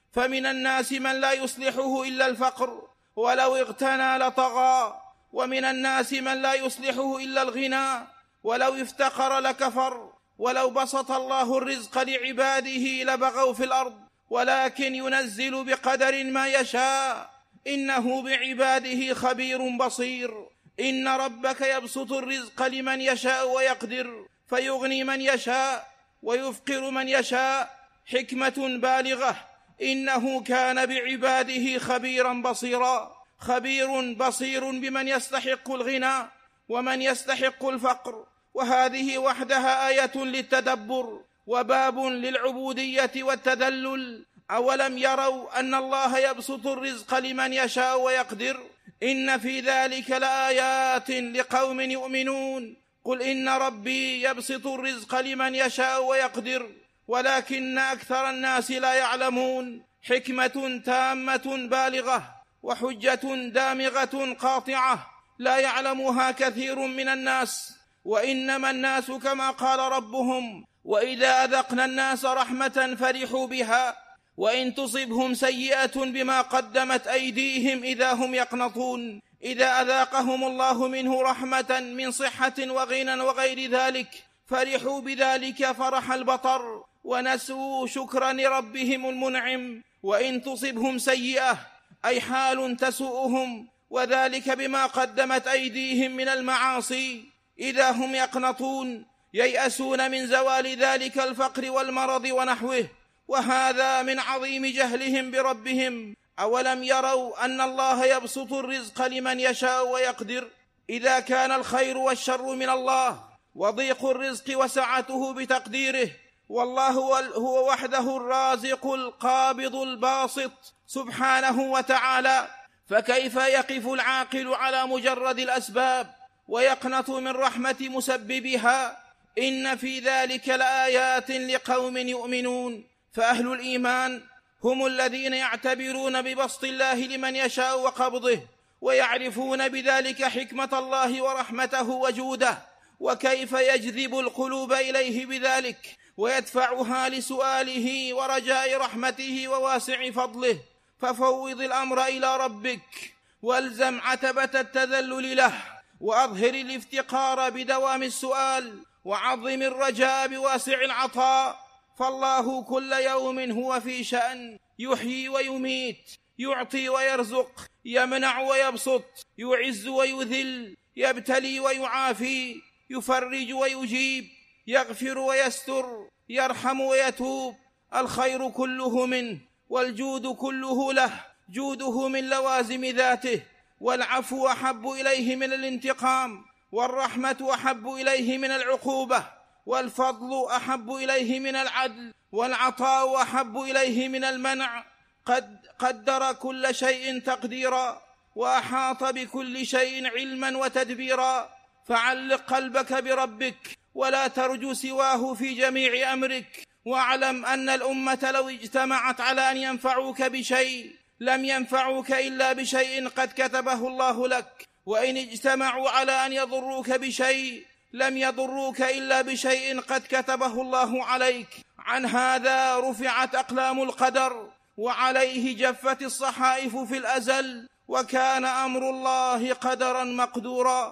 فمن الناس من لا يصلحه إلا الفقر ولو اغتنى لطغى، ومن الناس من لا يصلحه إلا الغنى ولو افتقر لكفر، ولو بسط الله الرزق لعباده لبغوا في الأرض، ولكن ينزل بقدر ما يشاء، إنه بعباده خبير بصير. إن ربك يبسط الرزق لمن يشاء ويقدر، فيغني من يشاء ويفقر من يشاء، حكمة بالغة، إنه كان بعباده خبيرا بصيرا. خبير بصير بمن يستحق الغنى ومن يستحق الفقر، وهذه وحدها آية للتدبر وباب للعبودية والتذلل. أولم يروا أن الله يبسط الرزق لمن يشاء ويقدر؟ إن في ذلك لآيات لقوم يؤمنون. قل إن ربي يبسط الرزق لمن يشاء ويقدر ولكن أكثر الناس لا يعلمون. حكمة تامة بالغة وحجة دامغة قاطعة لا يعلمها كثير من الناس. وإنما الناس كما قال ربهم: وإذا أذقنا الناس رحمة فرحوا بها وإن تصبهم سيئة بما قدمت أيديهم إذا هم يقنطون. إذا أذاقهم الله منه رحمة من صحة وغنى وغير ذلك فرحوا بذلك فرح البطر ونسوا شكرا لربهم المنعم. وإن تصبهم سيئة أي حال تسوءهم وذلك بما قدمت أيديهم من المعاصي إذا هم يقنطون، ييأسون من زوال ذلك الفقر والمرض ونحوه، وهذا من عظيم جهلهم بربهم. أولم يروا أن الله يبسط الرزق لمن يشاء ويقدر؟ إذا كان الخير والشر من الله وضيق الرزق وسعته بتقديره، والله هو وحده الرازق القابض الباسط سبحانه وتعالى، فكيف يقف العاقل على مجرد الأسباب ويقنط من رحمة مسببها؟ إن في ذلك لآيات لقوم يؤمنون. فأهل الإيمان هم الذين يعتبرون ببسط الله لمن يشاء وقبضه، ويعرفون بذلك حكمة الله ورحمته وجوده، وكيف يجذب القلوب إليه بذلك ويدفعها لسؤاله ورجاء رحمته وواسع فضله. ففوض الأمر إلى ربك والزم عتبة التذلل له، وأظهر الافتقار بدوام السؤال، وعظم الرجاء بواسع العطاء. فالله كل يوم هو في شأن، يحيي ويميت، يعطي ويرزق، يمنع ويبسط، يعز ويذل، يبتلي ويعافي، يفرج ويجيب، يغفر ويستر، يرحم ويتوب. الخير كله منه والجود كله له، جوده من لوازم ذاته، والعفو أحب إليه من الانتقام، والرحمة أحب إليه من العقوبة، والفضل أحب إليه من العدل، والعطاء أحب إليه من المنع. قد قدر كل شيء تقديرا، وأحاط بكل شيء علما وتدبيرا. فعلق قلبك بربك ولا ترجو سواه في جميع أمرك، واعلم أن الأمة لو اجتمعت على أن ينفعوك بشيء لم ينفعوك إلا بشيء قد كتبه الله لك، وإن اجتمعوا على أن يضروك بشيء لم يضروك إلا بشيء قد كتبه الله عليك. عن هذا رفعت أقلام القدر، وعليه جفت الصحائف في الأزل، وكان أمر الله قدرا مقدورا.